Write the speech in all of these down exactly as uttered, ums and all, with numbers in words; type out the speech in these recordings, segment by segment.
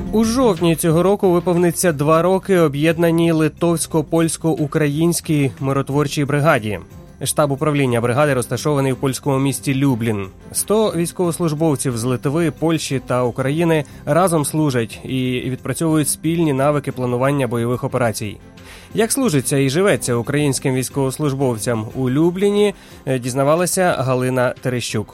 У жовтні цього року виповниться два роки об'єднаній литовсько-польсько-українській миротворчій бригаді. Штаб управління бригади розташований у польському місті Люблін. Сто військовослужбовців з Литви, Польщі та України разом служать і відпрацьовують спільні навики планування бойових операцій. Як служиться і живеться українським військовослужбовцям у Любліні, дізнавалася Галина Терещук.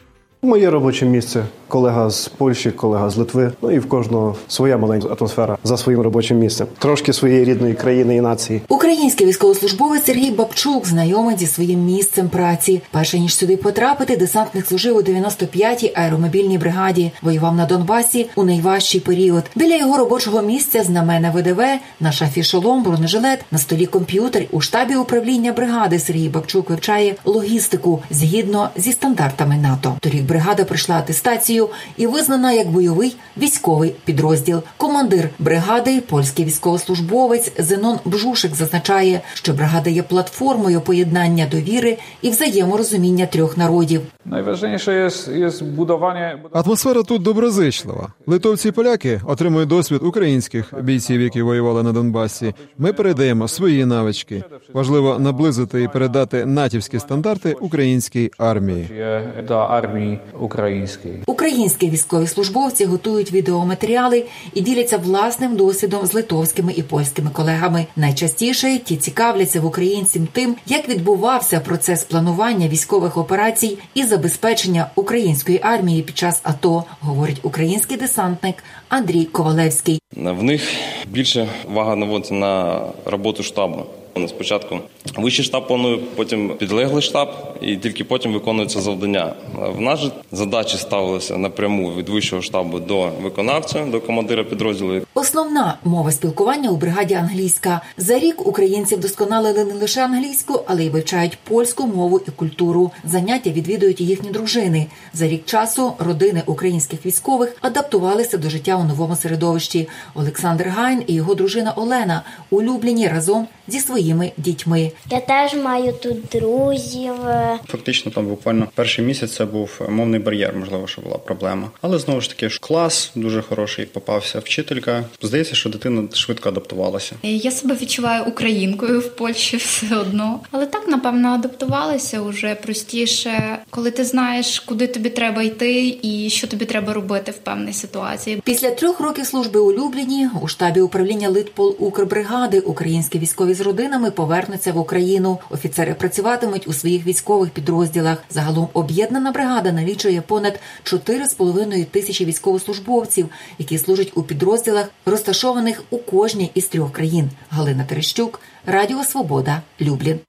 Моє робоче місце – колега з Польщі, колега з Литви. Ну і в кожного своя маленька атмосфера за своїм робочим місцем. Трошки своєї рідної країни і нації. Український військовослужбовець Сергій Бабчук знайомий зі своїм місцем праці. Перше ніж сюди потрапити, десантник служив у дев'яносто п'ятій аеромобільній бригаді. Воював на Донбасі у найважчий період. Біля його робочого місця знамена ВДВ, на шафі шолом, бронежилет, на столі комп'ютер. У штабі управління бригади Сергій Бабчук вивчає логістику згідно зі стандартами НАТО. Торік бригада пройшла атестацію і визнана як бойовий військовий підрозділ. Командир бригади, польський військовослужбовець Зенон Бжушик зазначає, що бригада є платформою поєднання довіри і взаєморозуміння трьох народів. Найважливіше є, є збудування... Атмосфера тут доброзичлива. Литовці і поляки отримують досвід українських бійців, які воювали на Донбасі. Ми передаємо свої навички. Важливо наблизити і передати натівські стандарти українській армії. До армії української. Українські військові службовці готують відеоматеріали і діляться власним досвідом з литовськими і польськими колегами. Найчастіше ті цікавляться в українців тим, як відбувався процес планування військових операцій і забезпечення української армії під час АТО, говорить український десантник Андрій Ковалевський. В них більше увага наводиться на роботу штабу. Спочатку вищий штаб планує, потім підлеглий штаб, і тільки потім виконуються завдання. В нас же задачі ставилися напряму від вищого штабу до виконавця, до командира підрозділу. Основна мова спілкування у бригаді англійська. За рік українці вдосконалили не лише англійську, але й вивчають польську мову і культуру. Заняття відвідують і їхні дружини. За рік часу родини українських військових адаптувалися до життя у новому середовищі. Олександр Гайн і його дружина Олена улюблені разом зі своїми дітьми. Я теж маю тут друзів. Фактично там буквально перший місяць це був мовний бар'єр, можливо, що була проблема. Але знову ж таки клас дуже хороший попався, вчителька. Здається, що дитина швидко адаптувалася. Я себе відчуваю українкою в Польщі все одно. Але так, напевно, адаптувалася вже простіше, коли ти знаєш, куди тобі треба йти і що тобі треба робити в певній ситуації. Після трьох років служби у Любліні у штабі управління Литпол Укрбригади українські військові з родинами повернуться в Україну. Офіцери працюватимуть у своїх військових підрозділах. Загалом об'єднана бригада налічує понад чотири з половиною тисячі військовослужбовців, які служать у підрозділах, розташованих у кожній із трьох країн. Галина Терещук, Радіо Свобода, Люблін.